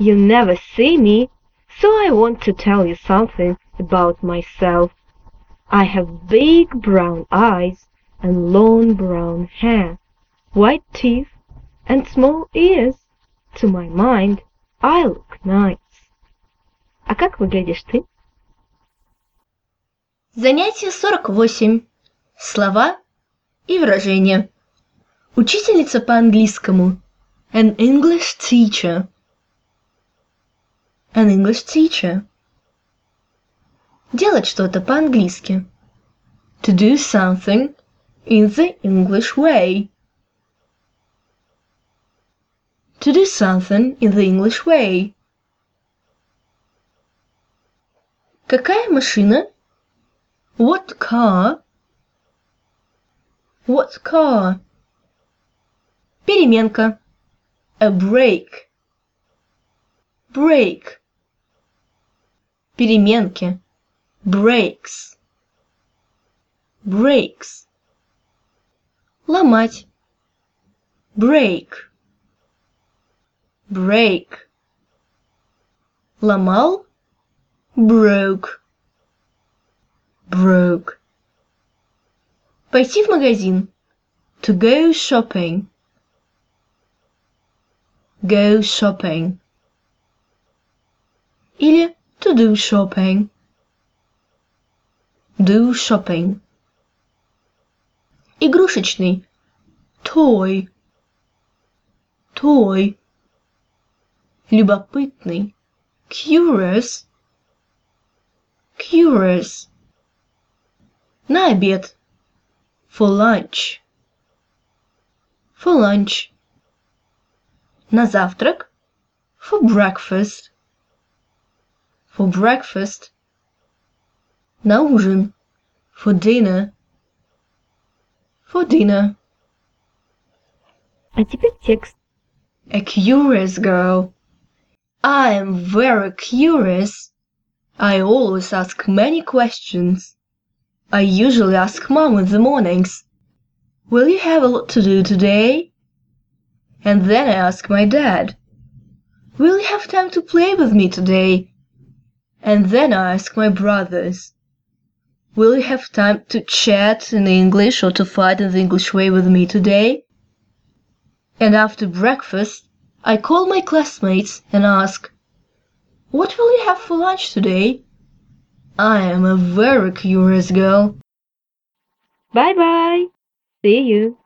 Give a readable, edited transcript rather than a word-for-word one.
You never see me, so I want to tell you something about myself. I have big brown eyes and long brown hair, white teeth and small ears. To my mind, I look nice. А как выглядишь ты? Занятие 48. Слова и выражения. Учительница по английскому. An English teacher. An English teacher. Делать что-то по-английски. To do something in the English way. To do something in the English way. Какая машина? What car? What car? Переменка. A break. Break. Переменки. Breaks. Breaks. Ломать. Break. Break. Ломал. Broke. Broke. Пойти в магазин. To go shopping. Go shopping. Или to do shopping. Do shopping. Игрушечный. Toy. Toy. Любопытный. Curious. Curious. На обед. For lunch. For lunch. На завтрак. For breakfast. For breakfast. На ужин. For dinner. For dinner. А теперь текст. A curious girl. I am very curious. I always ask many questions. I usually ask Mom in the mornings, will you have a lot to do today? And then I ask my dad, will you have time to play with me today? And then I ask my brothers, will you have time to chat in English or to fight in the English way with me today? And after breakfast, I call my classmates and ask, what will you have for lunch today? I am a very curious girl. Bye bye. See you.